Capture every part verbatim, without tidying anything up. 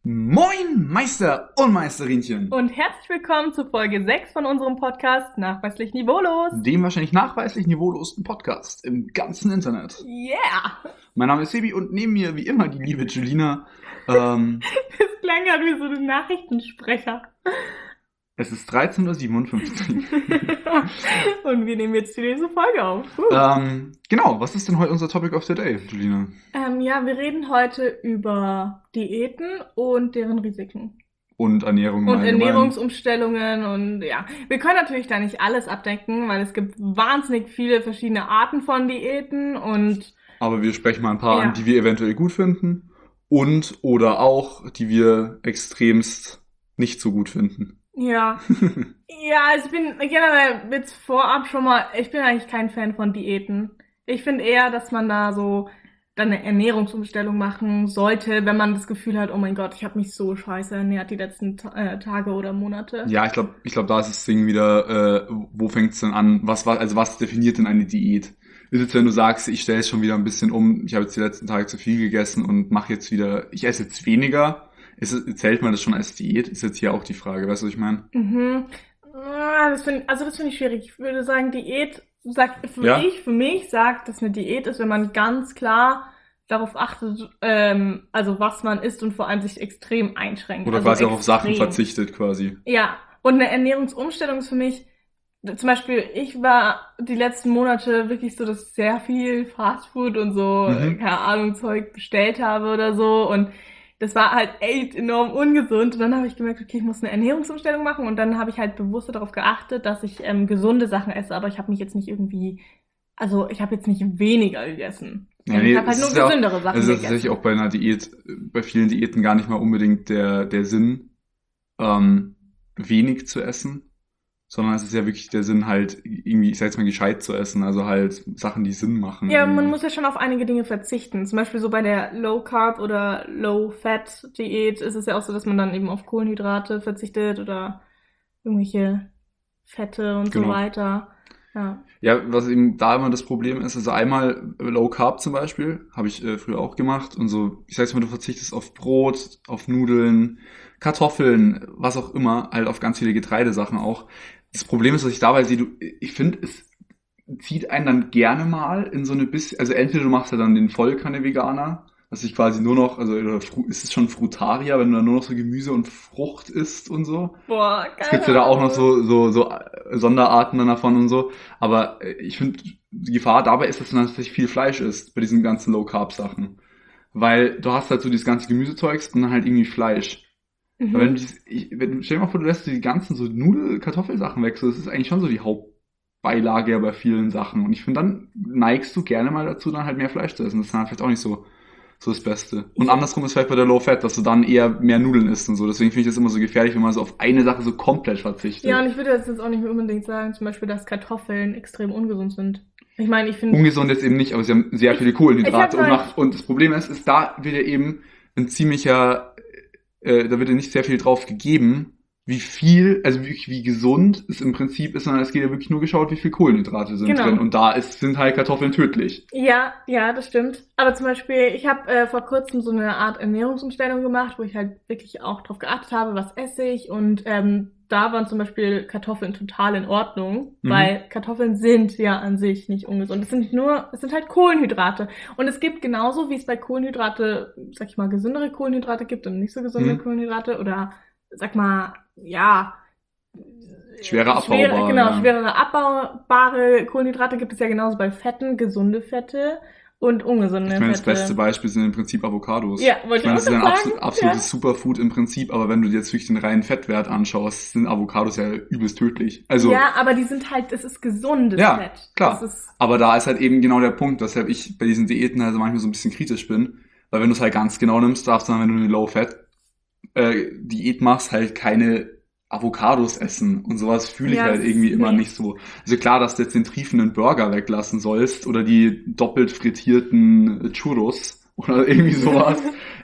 Moin, Meister und Meisterinchen! Und herzlich willkommen zu Folge sechs von unserem Podcast Nachweislich Niveaulos. Dem wahrscheinlich nachweislich niveaulosten Podcast im ganzen Internet. Yeah! Mein Name ist Sebi und neben mir wie immer die liebe Julina. Ähm, Das klang gerade wie so ein Nachrichtensprecher. es ist dreizehn Uhr siebenundfünfzig. Und wir nehmen jetzt die nächste Folge auf. Uh. ähm, genau, was ist denn heute unser Topic of the Day, Julina? Ähm, ja, wir reden heute über Diäten und deren Risiken. Und Ernährung im Und Allgemeinen. Ernährungsumstellungen und ja. Wir können natürlich da nicht alles abdecken, weil es gibt wahnsinnig viele verschiedene Arten von Diäten und Aber wir sprechen mal ein paar Ja. an, die wir eventuell gut finden. Und oder auch, die wir extremst nicht so gut finden. ja. Ja, also ich bin generell jetzt vorab schon mal, ich bin eigentlich kein Fan von Diäten. Ich finde eher, dass man da so dann eine Ernährungsumstellung machen sollte, wenn man das Gefühl hat, oh mein Gott, ich habe mich so scheiße ernährt die letzten äh, Tage oder Monate. Ja, ich glaube, ich glaub, da ist das Ding wieder, äh, wo fängt's denn an? Was, was, also was definiert denn eine Diät? Ist jetzt, wenn du sagst, ich stelle es schon wieder ein bisschen um, ich habe jetzt die letzten Tage zu viel gegessen und mache jetzt wieder, ich esse jetzt weniger. Ist, es- zählt man das schon als Diät? Ist jetzt hier auch die Frage, weißt du, was ich meine? Mhm. Ah, Das find, also das finde ich schwierig. Ich würde sagen, Diät sagt für Ja? mich, für mich sagt, dass eine Diät ist, wenn man ganz klar darauf achtet, ähm, also was man isst und vor allem sich extrem einschränkt. Oder also quasi auch auf Sachen extrem. verzichtet quasi. Ja, und eine Ernährungsumstellung ist für mich, zum Beispiel, ich war die letzten Monate wirklich so, dass ich sehr viel Fastfood und so, Mhm. keine Ahnung, Zeug bestellt habe oder so und das war halt echt enorm ungesund und dann habe ich gemerkt, okay, ich muss eine Ernährungsumstellung machen und dann habe ich halt bewusst darauf geachtet, dass ich ähm, gesunde Sachen esse, aber ich habe mich jetzt nicht irgendwie, also ich habe jetzt nicht weniger gegessen. Ja, Und nee, ich habe halt es nur ist ja auch- gesündere Sachen Also das ist gegessen. tatsächlich auch bei einer Diät, bei vielen Diäten gar nicht mal unbedingt der, der Sinn, ähm, wenig zu essen, sondern es ist ja wirklich der Sinn, halt irgendwie, ich sag jetzt mal, gescheit zu essen, also halt Sachen, die Sinn machen. Ja, man irgendwie. muss ja schon auf einige Dinge verzichten. Zum Beispiel so bei der Low-Carb- oder Low-Fat-Diät ist es ja auch so, dass man dann eben auf Kohlenhydrate verzichtet oder irgendwelche Fette und Genau. so weiter. Ja. Ja, was eben da immer das Problem ist, also einmal Low Carb zum Beispiel, habe ich äh, früher auch gemacht und so, ich sag's mal, du verzichtest auf Brot, auf Nudeln, Kartoffeln, was auch immer, halt auf ganz viele Getreidesachen auch. Das Problem ist, dass ich dabei sehe, du, ich finde, es zieht einen dann gerne mal in so eine bisschen, also entweder du machst ja dann den Vollkanne-Veganer, dass ich quasi nur noch, also oder Fru- ist es schon Frutarier, wenn du dann nur noch so Gemüse und Frucht isst und so. Boah, Es gibt ja da auch noch so, so, so Sonderarten dann davon und so. Aber äh, ich finde, die Gefahr dabei ist, dass du dann tatsächlich viel Fleisch isst bei diesen ganzen Low-Carb-Sachen. Weil du hast halt so dieses ganze Gemüsezeugs und dann halt irgendwie Fleisch. Mhm. Aber wenn du, dies- ich, wenn, stell dir mal vor, du lässt die ganzen so Nudel-Kartoffelsachen weg, so, das ist eigentlich schon so die Hauptbeilage ja bei vielen Sachen. Und ich finde, dann neigst du gerne mal dazu, dann halt mehr Fleisch zu essen. Das ist dann vielleicht auch nicht so, so das Beste. Und Ja. andersrum ist vielleicht bei der Low Fat, dass du dann eher mehr Nudeln isst und so. Deswegen finde ich das immer so gefährlich, wenn man so auf eine Sache so komplett verzichtet. Ja, und ich würde jetzt auch nicht unbedingt sagen, zum Beispiel, dass Kartoffeln extrem ungesund sind. Ich meine, ich finde, Ungesund jetzt eben nicht, aber sie haben sehr viele Kohlenhydrate. Ich hab Und, mal- nach, und das Problem ist, ist da wird ja eben ein ziemlicher, äh, da wird ja nicht sehr viel drauf gegeben, wie viel, also wirklich wie gesund es im Prinzip ist, sondern es geht ja wirklich nur geschaut, wie viel Kohlenhydrate sind Genau. drin. Und da ist, sind halt Kartoffeln tödlich. ja, ja, das stimmt. Aber zum Beispiel, ich habe äh, vor kurzem so eine Art Ernährungsumstellung gemacht, wo ich halt wirklich auch drauf geachtet habe, was esse ich. Und ähm, da waren zum Beispiel Kartoffeln total in Ordnung, Mhm. weil Kartoffeln sind ja an sich nicht ungesund. Es sind nur, es sind halt Kohlenhydrate. Und es gibt genauso, wie es bei Kohlenhydrate, sag ich mal, gesündere Kohlenhydrate gibt und nicht so gesunde Mhm. Kohlenhydrate oder, sag mal, ja, Schwerer schwere, abbaubar, genau, ja. schwerere abbaubare Kohlenhydrate gibt es ja genauso bei Fetten, gesunde Fette und ungesunde Ich meine, das Fette. beste Beispiel sind im Prinzip Avocados. Ja, wollte Ich meine, das ich ist auch ein gerade absolut, sagen. absolutes Ja. Superfood im Prinzip, aber wenn du dir jetzt wirklich den reinen Fettwert anschaust, sind Avocados ja übelst tödlich. Also, Ja, aber die sind halt, es ist gesundes Ja, Fett. klar. Das ist, aber da ist halt eben genau der Punkt, weshalb ich bei diesen Diäten also manchmal so ein bisschen kritisch bin. Weil wenn du es halt ganz genau nimmst, darfst du dann, wenn du eine Low-Fat-Diät machst, halt keine Avocados essen. Und sowas fühle ich Ja, halt das- irgendwie immer nee. nicht so. Also klar, dass du jetzt den triefenden Burger weglassen sollst oder die doppelt frittierten Churros oder irgendwie sowas.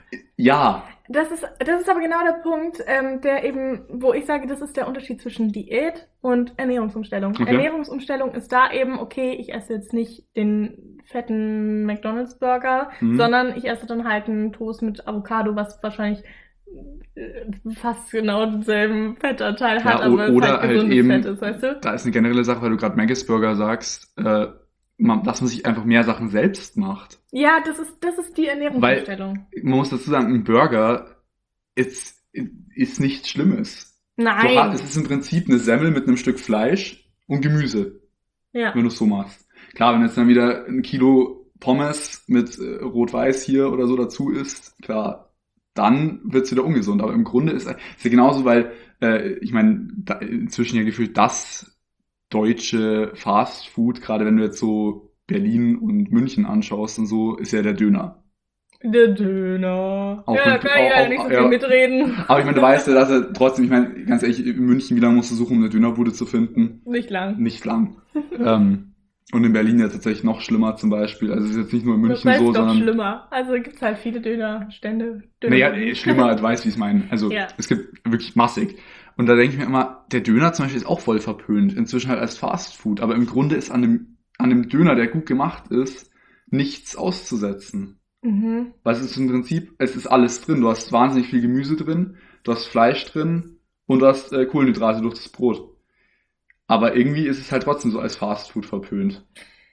Ja, das ist, das ist aber genau der Punkt, ähm, der eben, wo ich sage, das ist der Unterschied zwischen Diät und Ernährungsumstellung. Okay. Ernährungsumstellung ist da eben, okay, ich esse jetzt nicht den fetten McDonalds-Burger, Mhm. sondern ich esse dann halt einen Toast mit Avocado, was wahrscheinlich fast genau denselben Fettanteil hat, Ja, o- aber es oder halt halt gesundes eben, Fett ist, weißt du? da ist eine generelle Sache, weil du gerade Maggis Burger sagst, äh, man, dass man sich einfach mehr Sachen selbst macht. Ja, das ist, das ist die Weil Ernährungsumstellung. man muss dazu sagen, ein Burger ist, ist nichts Schlimmes. Du hast, es Nein. ist im Prinzip eine Semmel mit einem Stück Fleisch und Gemüse, Ja. wenn du es so machst. Klar, wenn jetzt dann wieder ein Kilo Pommes mit äh, Rot-Weiß hier oder so dazu isst, klar, dann wird's wieder ungesund. Aber im Grunde ist es ja genauso, weil äh, ich meine, da, inzwischen ja gefühlt das deutsche Fast Food, gerade wenn du jetzt so Berlin und München anschaust und so, ist ja der Döner. Der Döner. Auch Ja, da in, kann ich leider auch, nicht so auch, viel ja, mitreden. aber ich meine, du weißt ja, dass er trotzdem, ich meine, ganz ehrlich, in München, wie lange musst du suchen, um eine Dönerbude zu finden? Nicht lang. Nicht lang. ähm, und in Berlin ja tatsächlich noch schlimmer zum Beispiel. Also es ist jetzt nicht nur in Das München heißt so, doch sondern schlimmer. Also gibt's halt viele Dönerstände. naja, Dönerbuden. schlimmer, du weißt, wie ich es meine. Also Ja. es gibt wirklich massig. Und da denke ich mir immer, der Döner zum Beispiel ist auch voll verpönt, inzwischen halt als Fast Food. Aber im Grunde ist an dem, an dem Döner, der gut gemacht ist, nichts auszusetzen. Mhm. Weil es ist im Prinzip, es ist alles drin. Du hast wahnsinnig viel Gemüse drin, du hast Fleisch drin und du hast äh, Kohlenhydrate durch das Brot. Aber irgendwie ist es halt trotzdem so als Fast Food verpönt.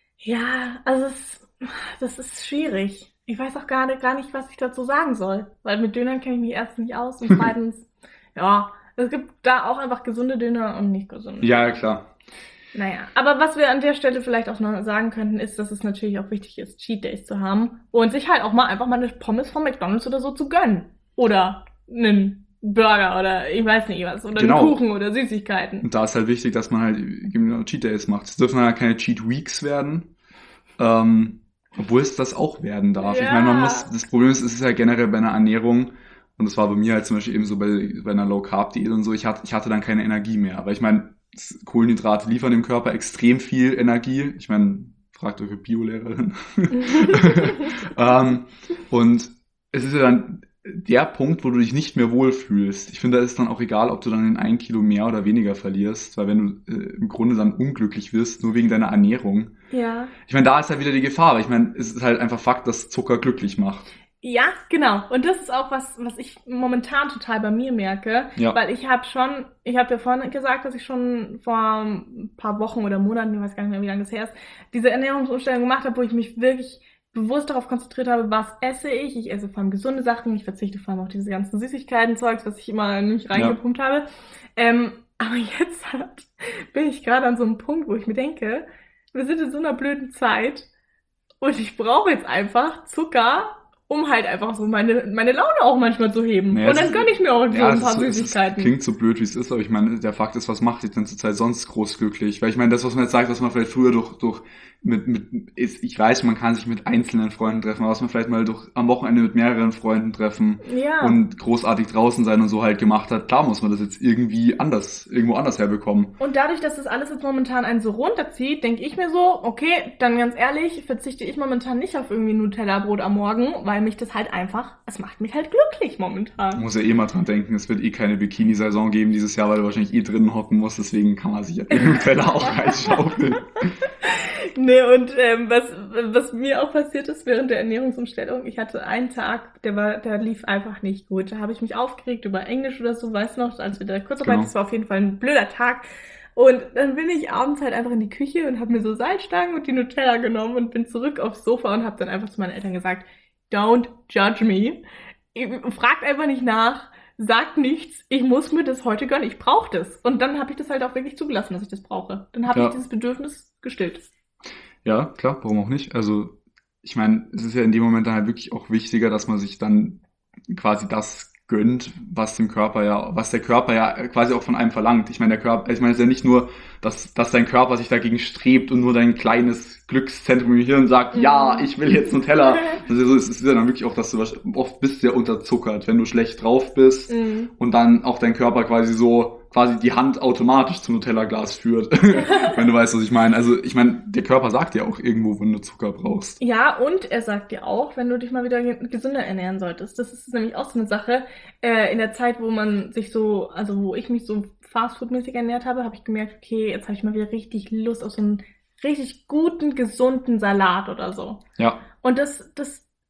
Ja, also es, das ist schwierig. Ich weiß auch gar nicht, gar nicht, was ich dazu sagen soll. Weil mit Dönern kenne ich mich erstens nicht aus und zweitens, ja, es gibt da auch einfach gesunde Döner und nicht gesunde. Ja, klar. Naja, aber was wir an der Stelle vielleicht auch noch sagen könnten, ist, dass es natürlich auch wichtig ist, Cheat Days zu haben und sich halt auch mal einfach mal eine Pommes von McDonald's oder so zu gönnen. Oder einen Burger oder ich weiß nicht was. Oder Genau. einen Kuchen oder Süßigkeiten. Und da ist halt wichtig, dass man halt genau Cheat Days macht. Es dürfen halt keine Cheat Weeks werden. Ähm, obwohl es das auch werden darf. Ja. Ich meine, man muss, das Problem ist, es ist ja generell bei einer Ernährung, und das war bei mir halt zum Beispiel eben so bei, bei einer Low-Carb-Diät und so, ich hatte, ich hatte dann keine Energie mehr. Weil ich meine, Kohlenhydrate liefern dem Körper extrem viel Energie. Ich meine, fragt eure Biolehrerin. ähm, und es ist ja dann der Punkt, wo du dich nicht mehr wohlfühlst. Ich finde, da ist dann auch egal, ob du dann in ein Kilo mehr oder weniger verlierst, weil wenn du äh, im Grunde dann unglücklich wirst, nur wegen deiner Ernährung. Ja. Ich meine, da ist halt wieder die Gefahr, aber ich meine, es ist halt einfach Fakt, dass Zucker glücklich macht. Ja, genau. Und das ist auch was, was ich momentan total bei mir merke, Ja. weil ich habe schon, ich habe ja vorhin gesagt, dass ich schon vor ein paar Wochen oder Monaten, ich weiß gar nicht mehr, wie lange das her ist, diese Ernährungsumstellung gemacht habe, wo ich mich wirklich bewusst darauf konzentriert habe, was esse ich. Ich esse vor allem gesunde Sachen, ich verzichte vor allem auf diese ganzen Süßigkeiten-Zeugs, was ich immer in mich reingepumpt habe. Ähm, aber jetzt halt bin ich gerade an so einem Punkt, wo ich mir denke, wir sind in so einer blöden Zeit und ich brauche jetzt einfach Zucker, um halt einfach so meine, meine Laune auch manchmal zu heben. Naja, und dann es ist- gönne ich mir auch so Ja, ein es, paar ist, so- es ist, Süßigkeiten. klingt so blöd, wie es ist, aber ich meine, der Fakt ist, was macht dich denn zurzeit sonst groß glücklich? Weil ich meine, das, was man jetzt sagt, was man vielleicht früher durch, durch mit, mit, ist, ich weiß, man kann sich mit einzelnen Freunden treffen, aber was man vielleicht mal durch, am Wochenende mit mehreren Freunden treffen Ja. und großartig draußen sein und so halt gemacht hat, klar muss man das jetzt irgendwie anders, irgendwo anders herbekommen. Und dadurch, dass das alles jetzt momentan einen so runterzieht, denke ich mir so, okay, dann ganz ehrlich, verzichte ich momentan nicht auf irgendwie Nutella-Brot am Morgen, weil mich das halt einfach, es macht mich halt glücklich Man momentan. muss ja eh mal dran denken, es wird eh keine Bikini-Saison geben dieses Jahr, weil du wahrscheinlich eh drinnen hocken musst, deswegen kann man sich ja den Nutella auch reinschaufeln. Nee, und ähm, was, was mir auch passiert ist während der Ernährungsumstellung, ich hatte einen Tag, der war, der lief einfach nicht gut. Da habe ich mich aufgeregt über Englisch oder so, weißt du noch, als wir da Kurzarbeit, Genau. das war auf jeden Fall ein blöder Tag. Und dann bin ich abends halt einfach in die Küche und habe mir so Salzstangen und die Nutella genommen und bin zurück aufs Sofa und habe dann einfach zu meinen Eltern gesagt, don't judge me. Ihr fragt einfach nicht nach, sagt nichts, ich muss mir das heute gönnen, ich brauche das. Und dann habe ich das halt auch wirklich zugelassen, dass ich das brauche. Dann habe Ja. ich dieses Bedürfnis gestillt. Ja, klar, warum auch nicht? Also, ich meine, es ist ja in dem Moment dann halt wirklich auch wichtiger, dass man sich dann quasi das gönnt, was dem Körper ja, was der Körper ja quasi auch von einem verlangt. Ich meine, der Körper, ich meine, es ist ja nicht nur, dass, dass dein Körper sich dagegen strebt und nur dein kleines Glückszentrum im Hirn sagt, Mhm. ja, ich will jetzt Nutella. Also es ist ja dann wirklich auch, dass du wahrsch- oft bist ja unterzuckert, wenn du schlecht drauf bist Mhm. und dann auch dein Körper quasi so, quasi die Hand automatisch zum Nutella-Glas führt. Wenn du weißt, was ich meine. Also ich meine, der Körper sagt ja auch irgendwo, wenn du Zucker brauchst. Ja, und er sagt dir auch, wenn du dich mal wieder ge- gesünder ernähren solltest. Das ist nämlich auch so eine Sache. Äh, in der Zeit, wo man sich so, also wo ich mich so fastfood-mäßig ernährt habe, habe ich gemerkt, okay, jetzt habe ich mal wieder richtig Lust auf so einen richtig guten, gesunden Salat oder so. Ja, Und das, das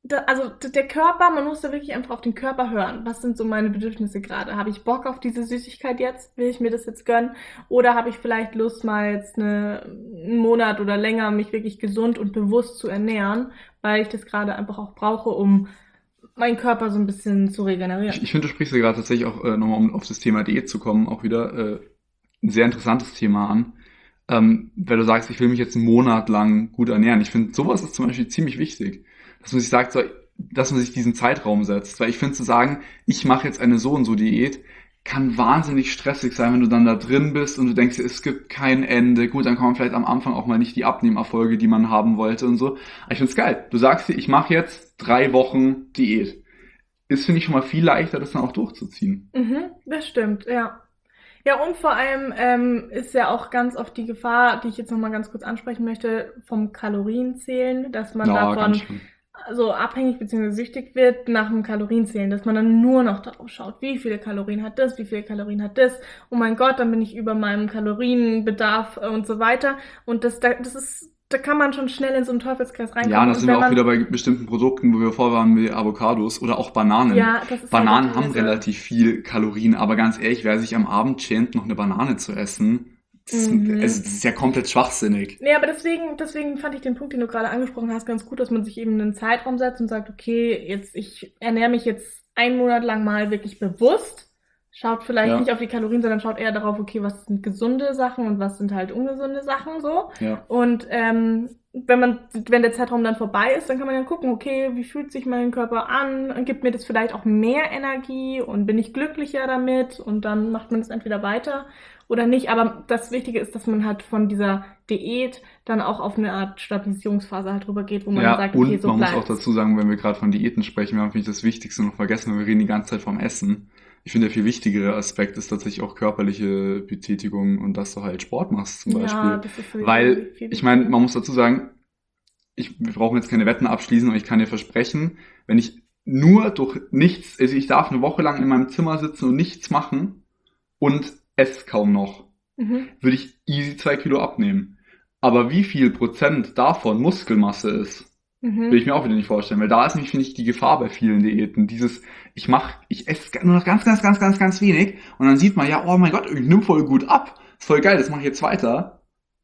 da, also der Körper, man muss da wirklich einfach auf den Körper hören. Was sind so meine Bedürfnisse gerade? Habe ich Bock auf diese Süßigkeit jetzt? Will ich mir das jetzt gönnen? Oder habe ich vielleicht Lust, mal jetzt eine, einen Monat oder länger mich wirklich gesund und bewusst zu ernähren, weil ich das gerade einfach auch brauche, um meinen Körper so ein bisschen zu Ich, regenerieren. ich finde, du sprichst ja gerade tatsächlich auch äh, nochmal, um auf das Thema Diät zu kommen, auch wieder äh, ein sehr interessantes Thema an. Ähm, weil du sagst, ich will mich jetzt einen Monat lang gut ernähren. Ich finde, sowas ist zum Beispiel ziemlich wichtig. Dass man sich sagt, so, dass man sich diesen Zeitraum setzt. Weil ich finde, zu sagen, ich mache jetzt eine so und so Diät, kann wahnsinnig stressig sein, wenn du dann da drin bist und du denkst, es gibt kein Ende. Gut, dann kommen vielleicht am Anfang auch mal nicht die Abnehmerfolge, die man haben wollte und so. Aber ich finde es geil. Du sagst dir, ich mache jetzt drei Wochen Diät. Ist, finde ich, schon mal viel leichter, das dann auch durchzuziehen. Mhm, das stimmt, ja. Ja, und vor allem ähm, ist ja auch ganz oft die Gefahr, die ich jetzt nochmal ganz kurz ansprechen möchte, vom Kalorienzählen, dass man Ja, ganz davon schlimm. so abhängig bzw. süchtig wird nach dem Kalorienzählen, dass man dann nur noch darauf schaut, wie viele Kalorien hat das, wie viele Kalorien hat das, oh mein Gott, dann bin ich über meinem Kalorienbedarf äh, und so weiter. Und das, da, das ist, da kann man schon schnell in so einen Teufelskreis Ja, und reinkommen. da Und sind wir wenn auch wieder man, bei bestimmten Produkten, wo wir vorher waren, wie Avocados oder auch Bananen. ja, das ist halt Bananen haben teilweise. relativ viel Kalorien, aber ganz ehrlich, wer sich am Abend schämt, noch eine Banane zu essen, das, also das Mhm. ist ja komplett schwachsinnig. Nee, aber deswegen, deswegen fand ich den Punkt, den du gerade angesprochen hast, ganz gut, dass man sich eben einen Zeitraum setzt und sagt, okay, jetzt, ich ernähre mich jetzt einen Monat lang mal wirklich bewusst, schaut vielleicht nicht Ja, auf die Kalorien, sondern schaut eher darauf, okay, was sind gesunde Sachen und was sind halt ungesunde Sachen so. ja. Und ähm, wenn man, wenn der Zeitraum dann vorbei ist, dann kann man ja gucken, okay, wie fühlt sich mein Körper an? Gibt mir das vielleicht auch mehr Energie und bin ich glücklicher damit? Und dann macht man es entweder weiter oder nicht. Aber das Wichtige ist, dass man halt von dieser Diät dann auch auf eine Art Stabilisierungsphase halt rübergeht, wo man dann Ja, sagt, okay, und so man muss auch bleibt's. dazu sagen, wenn wir gerade von Diäten sprechen, wir haben natürlich das Wichtigste noch vergessen, weil wir reden die ganze Zeit vom Essen. Ich finde, der viel wichtigere Aspekt ist tatsächlich auch körperliche Betätigung und dass du halt Sport machst zum Ja, Beispiel. das ist sowieso Weil, viel ich meine, wichtiger. man muss dazu sagen, ich, wir brauchen jetzt keine Wetten abschließen, aber ich kann dir versprechen, wenn ich nur durch nichts, also ich darf eine Woche lang in meinem Zimmer sitzen und nichts machen und esse kaum noch, Mhm. würde ich easy zwei Kilo abnehmen. Aber wie viel Prozent davon Muskelmasse ist, will ich Mhm. mir auch wieder nicht vorstellen, weil da ist nämlich, finde ich, die Gefahr bei vielen Diäten. Dieses, ich mach, ich esse nur noch ganz, ganz, ganz, ganz, ganz wenig und dann sieht man, ja, oh mein Gott, ich nimm voll gut ab. Ist voll geil, das mache ich jetzt weiter.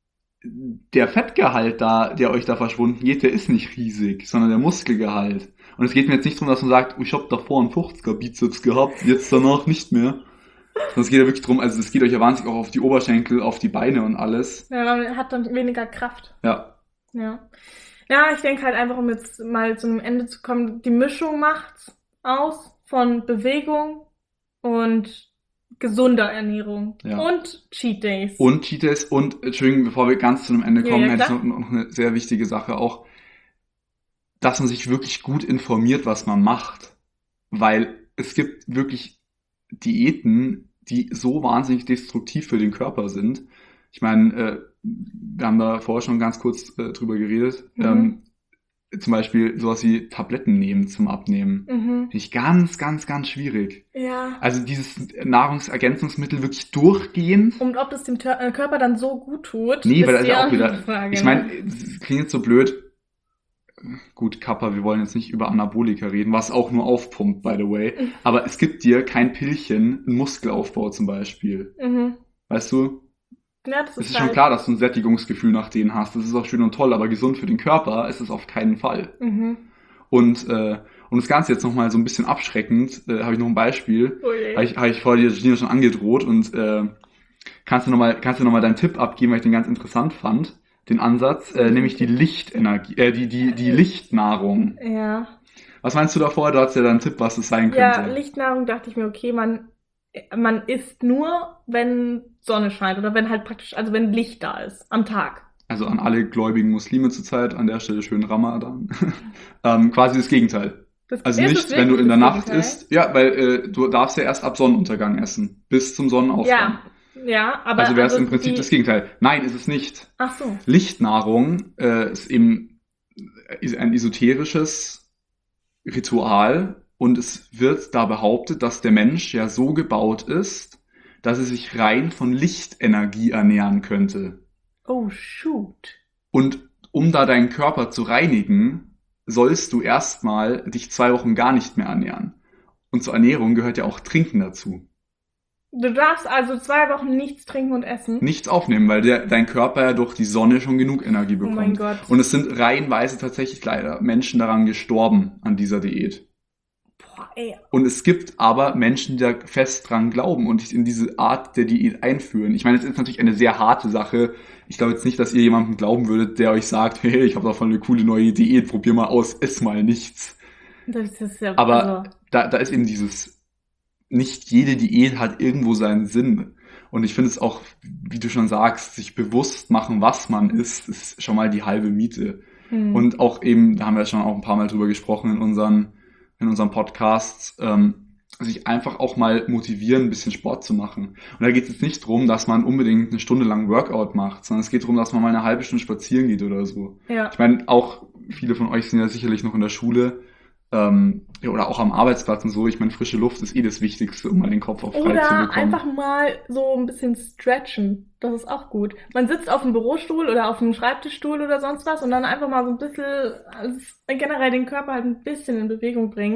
Der Fettgehalt da, der euch da verschwunden geht, der ist nicht riesig, sondern der Muskelgehalt. Und es geht mir jetzt nicht darum, dass man sagt, oh, ich habe davor einen fünfziger Bizeps gehabt, jetzt danach nicht mehr. Sondern es geht ja wirklich darum, also es geht euch ja wahnsinnig auch auf die Oberschenkel, auf die Beine und alles. Ja, man hat dann weniger Kraft. Ja, Ja. Ja, ich denke halt einfach, um jetzt mal zu einem Ende zu kommen, die Mischung macht's aus von Bewegung und gesunder Ernährung ja. und Cheat Days. Und Cheat Days und, Entschuldigung, bevor wir ganz zu einem Ende Ja, kommen, ja, hätte ich klar. noch, noch eine sehr wichtige Sache auch, dass man sich wirklich gut informiert, was man macht. Weil es gibt wirklich Diäten, die so wahnsinnig destruktiv für den Körper sind. Ich meine, äh, wir haben da vorher schon ganz kurz äh, drüber geredet. Mhm. Ähm, zum Beispiel sowas wie Tabletten nehmen zum Abnehmen. Mhm. Finde ich ganz, ganz, ganz schwierig. Ja. Also dieses Nahrungsergänzungsmittel wirklich durchgehend. Und ob das dem Tör- äh, Körper dann so gut tut, Nee, weil ist das ist die ja auch andere wieder, Frage, ich ne? meine, es klingt jetzt so blöd. Gut, Kappa, wir wollen jetzt nicht über Anabolika reden, was auch nur aufpumpt, by the way. Aber es gibt dir kein Pillchen, einen Muskelaufbau zum Beispiel. Mhm. Weißt du? Ja, das Es ist ist schon halt. klar, dass du ein Sättigungsgefühl nach denen hast. Das ist auch schön und toll, aber gesund für den Körper ist es auf keinen Fall. Mhm. Und, äh, und das Ganze jetzt nochmal so ein bisschen abschreckend, äh, habe ich noch ein Beispiel. Oh je. Habe ich, hab ich vor dir, Gina, schon angedroht und äh, kannst du nochmal kannst du noch mal deinen Tipp abgeben, weil ich den ganz interessant fand, den Ansatz, äh, nämlich die Lichtenergie, äh, die, die, die Lichtnahrung. Ja. Was meinst du davor? Du hast ja da einen Tipp, was es sein Ja, könnte. Lichtnahrung dachte ich mir, okay, man, man isst nur, wenn Sonne scheint oder wenn halt praktisch, also wenn Licht da ist am Tag. Also an alle gläubigen Muslime zurzeit, an der Stelle schön Ramadan. ähm, quasi das Gegenteil. Das Also ist nicht, es wenn du wirklich in der das Nacht Gegenteil? isst. Ja, weil äh, du darfst ja erst ab Sonnenuntergang essen, bis zum Sonnenaufgang. Ja, ja, aber Also wäre es also im Prinzip die, das Gegenteil. Nein, ist es nicht. ach so. Lichtnahrung äh, ist eben ist ein esoterisches Ritual und es wird da behauptet, dass der Mensch ja so gebaut ist, dass er sich rein von Lichtenergie ernähren könnte. Oh, shoot. Und um da deinen Körper zu reinigen, sollst du erstmal dich zwei Wochen gar nicht mehr ernähren. Und zur Ernährung gehört ja auch Trinken dazu. Du darfst also zwei Wochen nichts trinken und essen? Nichts aufnehmen, weil der, dein Körper ja durch die Sonne schon genug Energie bekommt. Oh mein Gott. Und es sind reihenweise tatsächlich leider Menschen daran gestorben, an dieser Diät. Boah, ey. Und es gibt aber Menschen, die da fest dran glauben und sich in diese Art der Diät einführen. Ich meine, es ist natürlich eine sehr harte Sache. Ich glaube jetzt nicht, dass ihr jemandem glauben würdet, der euch sagt, hey, ich habe davon eine coole neue Diät, probier mal aus, ess mal nichts. Das ist ja, Aber also, da, da ist eben dieses, nicht jede Diät hat irgendwo seinen Sinn. Und ich finde es auch, wie du schon sagst, sich bewusst machen, was man isst, ist schon mal die halbe Miete. hm. Und auch eben, da haben wir schon auch ein paar Mal drüber gesprochen in unseren, in unseren Podcasts, ähm, sich einfach auch mal motivieren, ein bisschen Sport zu machen. Und da geht es jetzt nicht darum, dass man unbedingt eine Stunde lang Workout macht, sondern es geht darum, dass man mal eine halbe Stunde spazieren geht oder so. Ja. Ich meine, auch viele von euch sind ja sicherlich noch in der Schule, ähm, ja, oder auch am Arbeitsplatz und so. Ich meine, frische Luft ist eh das Wichtigste, um mal den Kopf auch frei Oder zu bekommen. einfach mal so ein bisschen stretchen. Das ist auch gut. Man sitzt auf einem Bürostuhl oder auf einem Schreibtischstuhl oder sonst was und dann einfach mal so ein bisschen, also generell den Körper halt ein bisschen in Bewegung bringen.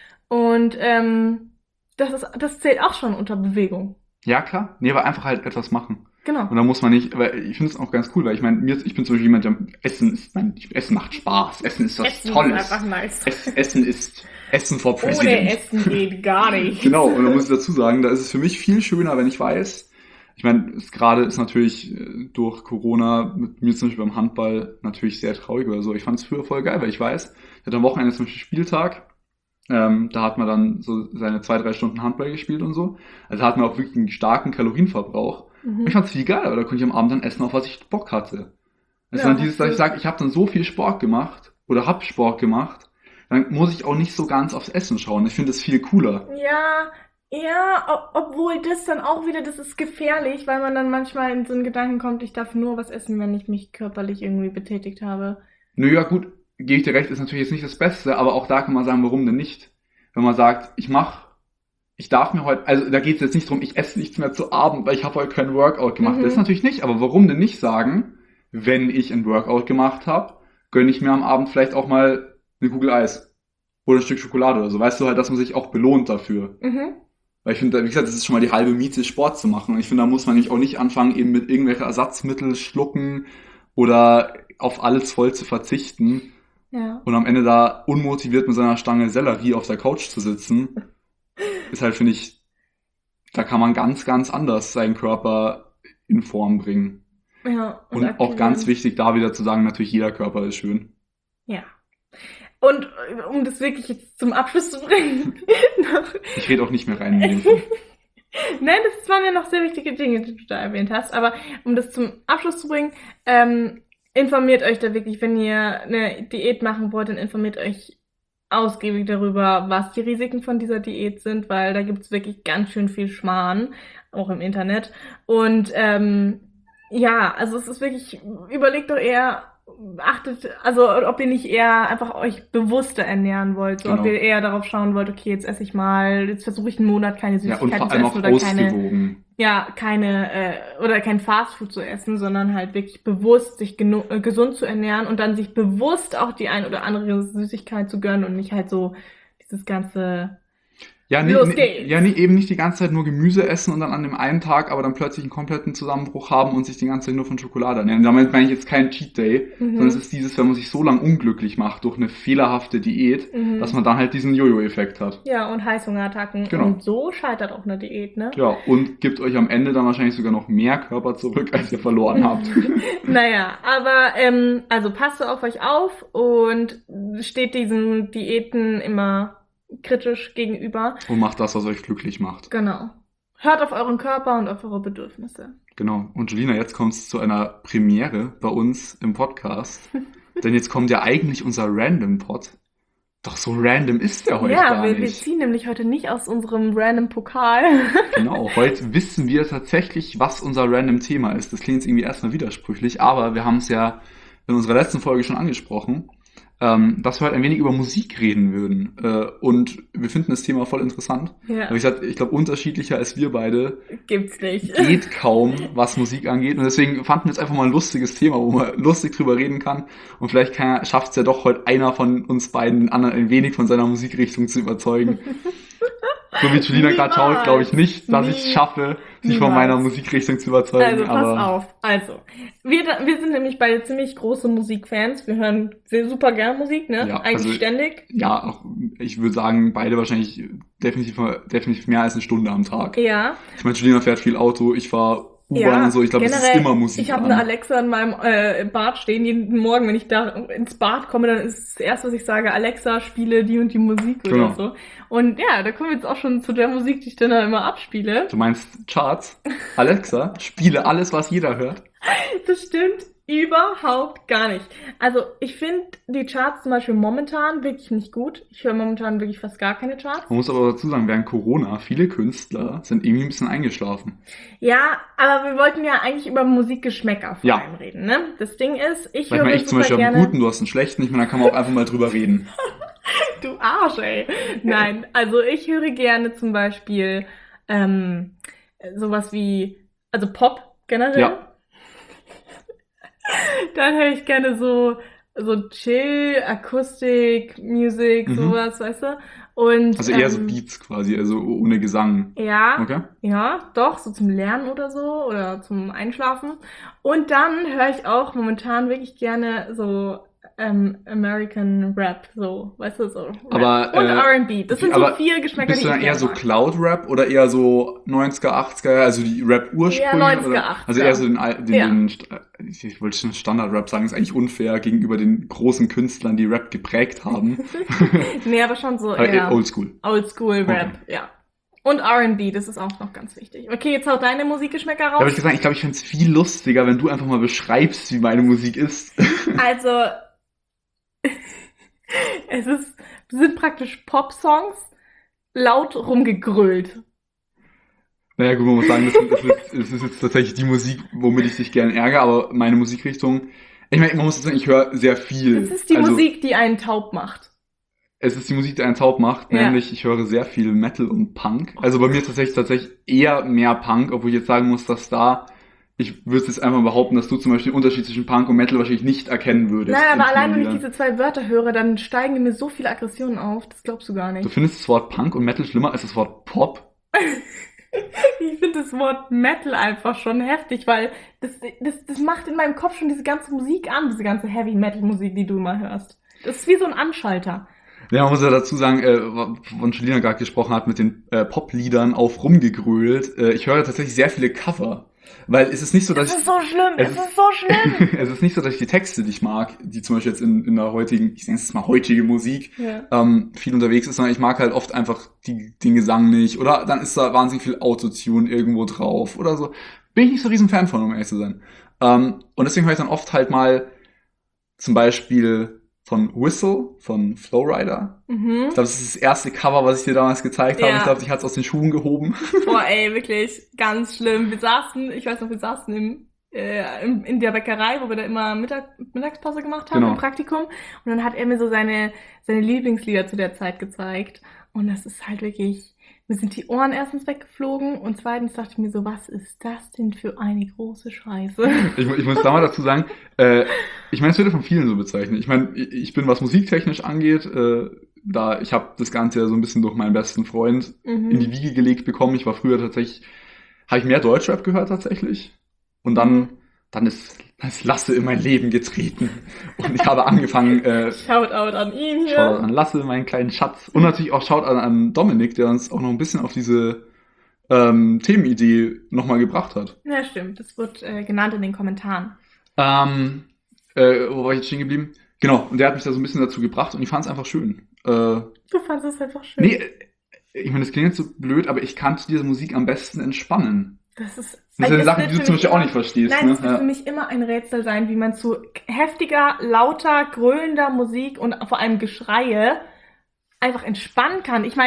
Und ähm, das ist, das zählt auch schon unter Bewegung. Ja, klar. Nee, aber einfach halt etwas machen. Genau. Und da muss man nicht, weil ich finde es auch ganz cool, weil ich meine, mir, ich bin zum Beispiel jemand, der Essen ist, mein, Essen macht Spaß. Essen ist was Essen Tolles. ist einfach nice. Es, Essen ist Essen for Ohne President. Essen geht gar nicht. Genau, und da muss ich dazu sagen, da ist es für mich viel schöner, wenn ich weiß, ich meine, es gerade ist natürlich äh, durch Corona mit mir zum Beispiel beim Handball natürlich sehr traurig oder so. Ich fand es früher voll geil, weil ich weiß, ich hatte am Wochenende zum Beispiel Spieltag, ähm, da hat man dann so seine zwei, drei Stunden Handball gespielt und so. Also hat man auch wirklich einen starken Kalorienverbrauch. Mhm. Und ich fand's viel geil, aber da konnte ich am Abend dann essen, auf was ich Bock hatte. Also Ja, dann dieses, dass ich sage, ich habe dann so viel Sport gemacht oder hab Sport gemacht, dann muss ich auch nicht so ganz aufs Essen schauen. Ich finde das viel cooler. Ja, ja, ob, obwohl das dann auch wieder, das ist gefährlich, weil man dann manchmal in so einen Gedanken kommt, ich darf nur was essen, wenn ich mich körperlich irgendwie betätigt habe. Nö, ja gut, gebe ich dir recht, ist natürlich jetzt nicht das Beste, aber auch da kann man sagen, warum denn nicht? Wenn man sagt, ich mach, ich darf mir heute, also da geht es jetzt nicht drum, ich esse nichts mehr zu Abend, weil ich habe heute kein Workout gemacht. Mhm. Das ist natürlich nicht, aber warum denn nicht sagen, wenn ich ein Workout gemacht habe, gönne ich mir am Abend vielleicht auch mal eine Kugel Eis oder ein Stück Schokolade oder so. Weißt du halt, dass man sich auch belohnt dafür. Mhm. Weil ich finde, wie gesagt, das ist schon mal die halbe Miete, Sport zu machen. Und ich finde, da muss man nicht auch nicht anfangen, eben mit irgendwelchen Ersatzmitteln schlucken oder auf alles voll zu verzichten Ja. und am Ende da unmotiviert mit seiner Stange Sellerie auf der Couch zu sitzen. Ist halt, finde ich, da kann man ganz, ganz anders seinen Körper in Form bringen. Ja. Und auch aktivieren. ganz wichtig, da wieder zu sagen, natürlich jeder Körper ist schön. Ja. Und äh, um das wirklich jetzt zum Abschluss zu bringen, noch, Ich rede auch nicht mehr rein in dem Fall. nein, das waren ja noch sehr wichtige Dinge, die du da erwähnt hast, aber um das zum Abschluss zu bringen, ähm, informiert euch da wirklich, wenn ihr eine Diät machen wollt, dann informiert euch ausgiebig darüber, was die Risiken von dieser Diät sind, weil da gibt's wirklich ganz schön viel Schmarrn, auch im Internet. Und ähm, ja, also es ist wirklich, überlegt doch eher, achtet, also ob ihr nicht eher einfach euch bewusster ernähren wollt, so Genau. ob ihr eher darauf schauen wollt, okay, jetzt esse ich mal, jetzt versuche ich einen Monat keine Ja, und Süßigkeiten vor zu allem essen auch oder keine, ausgewogen. ja, keine, äh, oder kein Fastfood zu essen, sondern halt wirklich bewusst sich genu- äh, gesund zu ernähren und dann sich bewusst auch die ein oder andere Süßigkeit zu gönnen und nicht halt so dieses ganze, Ja, nee, Los nee, geht's. ja, nee, eben nicht die ganze Zeit nur Gemüse essen und dann an dem einen Tag aber dann plötzlich einen kompletten Zusammenbruch haben und sich die ganze Zeit nur von Schokolade ernähren. Damit meine ich jetzt keinen Cheat Day, Mhm. sondern es ist dieses, wenn man sich so lang unglücklich macht durch eine fehlerhafte Diät, Mhm. dass man dann halt diesen Jojo-Effekt hat. ja, und Heißhungerattacken. Genau. Und so scheitert auch eine Diät, ne? Ja, und gibt euch am Ende dann wahrscheinlich sogar noch mehr Körper zurück, als ihr verloren habt. Naja, aber ähm, also passt auf euch auf und steht diesen Diäten immer kritisch gegenüber. Und macht das, was euch glücklich macht. Genau. Hört auf euren Körper und auf eure Bedürfnisse. Genau. Und Julina, jetzt kommt es zu einer Premiere bei uns im Podcast. Denn jetzt kommt ja eigentlich unser Random-Pod. Doch so random ist der heute ja, gar wir, wir nicht. ziehen nämlich heute nicht aus unserem random Pokal. Genau, heute wissen wir tatsächlich, was unser Random-Thema ist. Das klingt jetzt irgendwie erstmal widersprüchlich, aber wir haben es ja in unserer letzten Folge schon angesprochen. ähm, dass wir halt ein wenig über Musik reden würden. Äh, und wir finden das Thema voll interessant. Ja. Aber ich sag, ich glaube, unterschiedlicher als wir beide Gibt's nicht. geht kaum, was Musik angeht. Und deswegen fanden wir jetzt einfach mal ein lustiges Thema, wo man lustig drüber reden kann. Und vielleicht schafft es ja doch heute einer von uns beiden, den anderen ein wenig von seiner Musikrichtung zu überzeugen. So wie Julina gerade schaut, glaube ich nicht, dass ich es schaffe, sich Niemals. von meiner Musikrichtung zu überzeugen. Also pass aber auf. Also, wir, wir sind nämlich beide ziemlich große Musikfans. Wir hören sehr super gern Musik, ne? Ja, Eigentlich also- ständig. ja, auch, ich würde sagen, beide wahrscheinlich definitiv, definitiv mehr als eine Stunde am Tag. Ja. Ich meine, Julina fährt viel Auto, ich fahre U-Bahn Ja, und so. Ich glaube, es ist generell, immer Musik Ich habe an. eine Alexa in meinem äh, Bad stehen. Jeden Morgen, wenn ich da ins Bad komme, dann ist das erste, was ich sage, Alexa, spiele die und die Musik oder Genau. so. Und ja, da kommen wir jetzt auch schon zu der Musik, die ich dann da immer abspiele. Du meinst Charts? Alexa, spiele alles, was jeder hört. Das stimmt überhaupt gar nicht. Also ich finde die Charts zum Beispiel momentan wirklich nicht gut. Ich höre momentan wirklich fast gar keine Charts. Man muss aber dazu sagen, während Corona, viele Künstler sind irgendwie ein bisschen eingeschlafen. Ja, aber wir wollten ja eigentlich über Musikgeschmäcker vor Ja. allem reden, ne? Das Ding ist, ich Sag höre mal, ich zum super Beispiel habe gerne... einen guten, du hast einen schlechten. Ich meine, da kann man auch einfach mal drüber reden. Du Arsch, ey. Nein, also ich höre gerne zum Beispiel ähm, sowas wie, also Pop generell. Ja. Dann höre ich gerne so, so Chill, Akustik, Music, Mhm. sowas, weißt du? Und, Also eher so ähm, Beats quasi, also ohne Gesang. Ja, Okay? ja, doch, so zum Lernen oder so oder zum Einschlafen. Und dann höre ich auch momentan wirklich gerne so ähm, American Rap, so, weißt du, so. Rap. Aber, und äh, R and B. Das sind aber so vier Geschmäcker, Bist die du ich dann eher gerne so mag. Cloud-Rap oder eher so neunziger, achtziger, also die Rap-Ursprünge? Eher neunziger, oder? achtziger. Also eher so den, al- den, Ja. den St- ich, ich wollte schon Standard-Rap sagen, ist eigentlich unfair gegenüber den großen Künstlern, die Rap geprägt haben. Nee, aber schon so Aber eher eher Oldschool. Oldschool-Rap, ja. Und R and B, das ist auch noch ganz wichtig. Okay, jetzt haut deine Musikgeschmäcker Da habe raus. ich gesagt, ich glaube, ich fände es viel lustiger, wenn du einfach mal beschreibst, wie meine Musik ist. Also, es ist, sind praktisch Pop-Songs, laut rumgegrölt. Naja, gut, man muss sagen, das, das, ist, das ist jetzt tatsächlich die Musik, womit ich dich gerne ärgere, aber meine Musikrichtung, ich meine, man muss sagen, ich höre sehr viel. Das ist die also, Musik, die einen taub macht. Es ist die Musik, die einen taub macht, Ja. nämlich ich höre sehr viel Metal und Punk. Also bei mir tatsächlich tatsächlich eher mehr Punk, obwohl ich jetzt sagen muss, dass da, ich würde jetzt einfach behaupten, dass du zum Beispiel den Unterschied zwischen Punk und Metal wahrscheinlich nicht erkennen würdest. Nein, in aber vielen allein, wenn ich Liedern. diese zwei Wörter höre, dann steigen in mir so viele Aggressionen auf. Das glaubst du gar Du nicht. findest das Wort Punk und Metal schlimmer als das Wort Pop? Ich finde das Wort Metal einfach schon heftig, weil das, das, das macht in meinem Kopf schon diese ganze Musik an, diese ganze Heavy-Metal-Musik, die du immer hörst. Das ist wie so ein Anschalter. Ja, man muss ja dazu sagen, äh, von Julina gerade gesprochen hat, mit den äh, Pop-Liedern auf rumgegrölt. Äh, ich höre tatsächlich sehr viele Cover. Weil es ist nicht so, dass Es ich, ist so schlimm, es es ist- ist so schlimm. es ist nicht so, dass ich die Texte nicht mag, die zum Beispiel jetzt in, in der heutigen, ich nenne es mal heutige Musik, Ja. ähm, viel unterwegs ist, sondern ich mag halt oft einfach die, den Gesang nicht. Oder dann ist da wahnsinnig viel Autotune irgendwo drauf oder so. Bin ich nicht so riesen Fan von, um ehrlich zu sein. Ähm, und deswegen höre ich dann oft halt mal zum Beispiel von Whistle, von Flowrider. Mhm. Ich glaube, das ist das erste Cover, was ich dir damals gezeigt habe. Ja. Ich glaube, ich hatte es aus den Schuhen gehoben. Boah, ey, wirklich, ganz schlimm. Wir saßen, ich weiß noch, wir saßen im, äh, im, in der Bäckerei, wo wir da immer Mittag, Mittagspause gemacht haben, Genau. im Praktikum. Und dann hat er mir so seine, seine Lieblingslieder zu der Zeit gezeigt. Und das ist halt wirklich, mir sind die Ohren erstens weggeflogen und zweitens dachte ich mir so, was ist das denn für eine große Scheiße? Ich, mu- ich muss da mal dazu sagen, äh, ich meine, es wird ja von vielen so bezeichnet. Ich meine, ich ich bin, was musiktechnisch angeht, äh, da ich habe das Ganze ja so ein bisschen durch meinen besten Freund in die Mhm. Wiege gelegt bekommen. Ich war früher tatsächlich, habe ich mehr Deutschrap gehört tatsächlich. Und dann, Mhm. dann ist das Lasse in mein Leben getreten. Und ich habe angefangen, äh, Shoutout an ihn Shoutout hier. an Lasse, meinen kleinen Schatz. Und natürlich auch Shoutout an, an Dominik, der uns auch noch ein bisschen auf diese ähm, Themenidee nochmal gebracht hat. Ja, stimmt. Das wird äh, genannt in den Kommentaren. Ähm, äh, wo war ich jetzt stehen geblieben? Genau, und der hat mich da so ein bisschen dazu gebracht und ich fand es einfach schön. Äh, Du fandest es einfach schön. nee, äh, ich meine, das klingt jetzt so blöd, aber ich kann zu dieser Musik am besten entspannen. Das ist, Das ist eine es Sache, wird die du für zum mich Beispiel auch immer- nicht verstehst. Nein, ne? es wird Ja. für mich immer ein Rätsel sein, wie man zu heftiger, lauter, grölender Musik und vor allem Geschreie einfach entspannen kann. Ich meine,